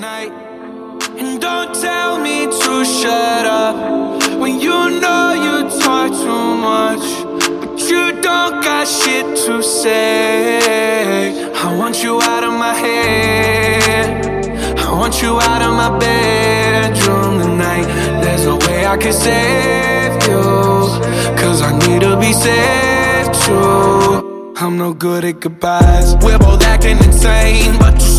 night. And don't tell me to shut up when you know you talk too much, but you don't got shit to say. I want you out of my head, I want you out of my bedroom tonight. There's a way I can save you, cause I need to be saved too. I'm no good at goodbyes, we're both acting insane, but you